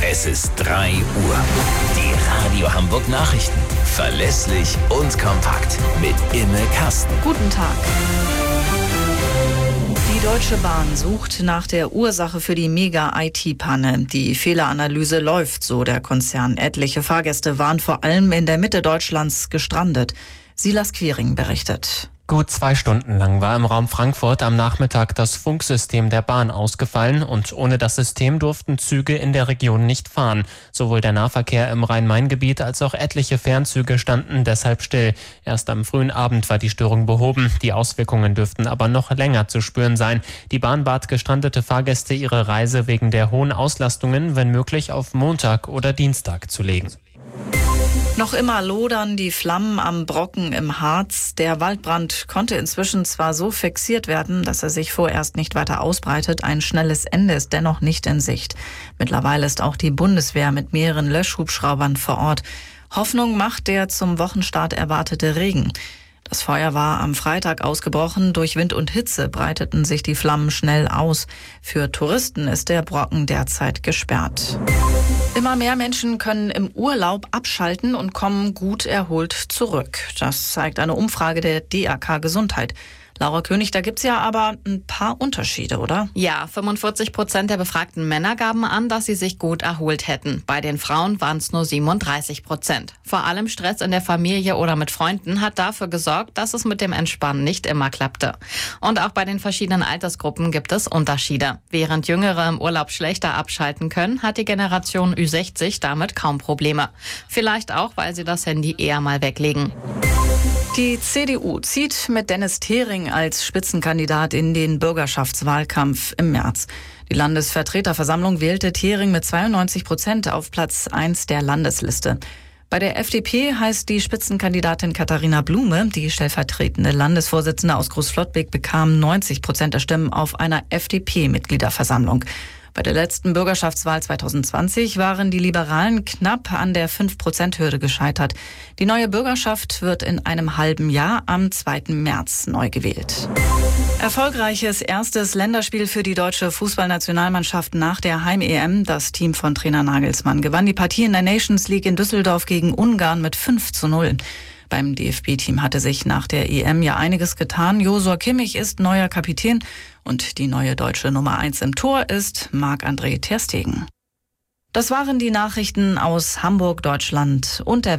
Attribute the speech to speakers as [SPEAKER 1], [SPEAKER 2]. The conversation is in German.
[SPEAKER 1] Es ist 3 Uhr. Die Radio Hamburg Nachrichten. Verlässlich und kompakt. Mit Imme Kasten.
[SPEAKER 2] Guten Tag. Die Deutsche Bahn sucht nach der Ursache für die Mega-IT-Panne. Die Fehleranalyse läuft, so der Konzern. Etliche Fahrgäste waren vor allem in der Mitte Deutschlands gestrandet. Silas Quiring berichtet.
[SPEAKER 3] Gut 2 Stunden lang war im Raum Frankfurt am Nachmittag das Funksystem der Bahn ausgefallen und ohne das System durften Züge in der Region nicht fahren. Sowohl der Nahverkehr im Rhein-Main-Gebiet als auch etliche Fernzüge standen deshalb still. Erst am frühen Abend war die Störung behoben. Die Auswirkungen dürften aber noch länger zu spüren sein. Die Bahn bat gestrandete Fahrgäste, ihre Reise wegen der hohen Auslastungen, wenn möglich, auf Montag oder Dienstag zu legen.
[SPEAKER 2] Noch immer lodern die Flammen am Brocken im Harz. Der Waldbrand konnte inzwischen zwar so fixiert werden, dass er sich vorerst nicht weiter ausbreitet. Ein schnelles Ende ist dennoch nicht in Sicht. Mittlerweile ist auch die Bundeswehr mit mehreren Löschhubschraubern vor Ort. Hoffnung macht der zum Wochenstart erwartete Regen. Das Feuer war am Freitag ausgebrochen. Durch Wind und Hitze breiteten sich die Flammen schnell aus. Für Touristen ist der Brocken derzeit gesperrt. Immer mehr Menschen können im Urlaub abschalten und kommen gut erholt zurück. Das zeigt eine Umfrage der DAK Gesundheit. Laura König, da gibt's ja aber ein paar Unterschiede, oder?
[SPEAKER 4] Ja, 45% der befragten Männer gaben an, dass sie sich gut erholt hätten. Bei den Frauen waren es nur 37%. Vor allem Stress in der Familie oder mit Freunden hat dafür gesorgt, dass es mit dem Entspannen nicht immer klappte. Und auch bei den verschiedenen Altersgruppen gibt es Unterschiede. Während Jüngere im Urlaub schlechter abschalten können, hat die Generation Ü60 damit kaum Probleme. Vielleicht auch, weil sie das Handy eher mal weglegen.
[SPEAKER 2] Die CDU zieht mit Dennis Thering als Spitzenkandidat in den Bürgerschaftswahlkampf im März. Die Landesvertreterversammlung wählte Thering mit 92% auf Platz 1 der Landesliste. Bei der FDP heißt die Spitzenkandidatin Katharina Blume. Die stellvertretende Landesvorsitzende aus Großflottbek bekam 90% der Stimmen auf einer FDP-Mitgliederversammlung. Bei der letzten Bürgerschaftswahl 2020 waren die Liberalen knapp an der 5%-Hürde gescheitert. Die neue Bürgerschaft wird in einem halben Jahr am 2. März neu gewählt. Erfolgreiches erstes Länderspiel für die deutsche Fußballnationalmannschaft nach der Heim-EM. Das Team von Trainer Nagelsmann gewann die Partie in der Nations League in Düsseldorf gegen Ungarn mit 5:0. Beim DFB-Team hatte sich nach der EM ja einiges getan. Josua Kimmich ist neuer Kapitän und die neue deutsche Nummer 1 im Tor ist Marc-André ter Stegen. Das waren die Nachrichten aus Hamburg, Deutschland und der